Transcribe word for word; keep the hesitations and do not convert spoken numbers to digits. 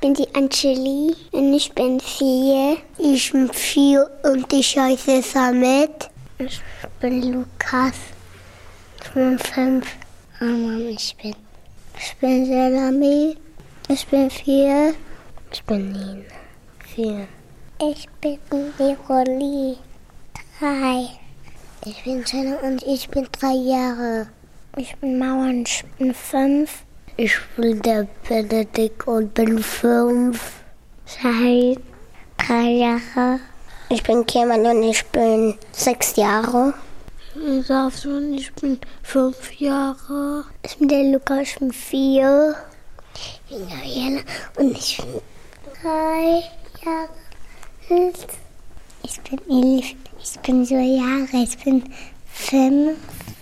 bin die Angeli und ich bin vier. Ich bin vier und ich heiße Samet. Ich bin Lukas. Ich bin fünf. Oh Mann, ich bin. Ich bin Selami. Ich bin vier. Ich bin Nina. Vier. Ich bin Nicoli. Drei. Ich bin Jenna und ich bin drei Jahre. Ich bin Mauer und ich bin fünf. Ich bin der Benedikt und bin fünf. Seit drei Jahre. Ich bin Kemal und ich bin sechs Jahre. Ich bin und ich bin fünf Jahre. Ich bin der Lukas, ich bin vier. Ich bin Ariela und ich bin drei Jahre alt. Ich bin Elif, ich bin so Jahre, ich bin fünf.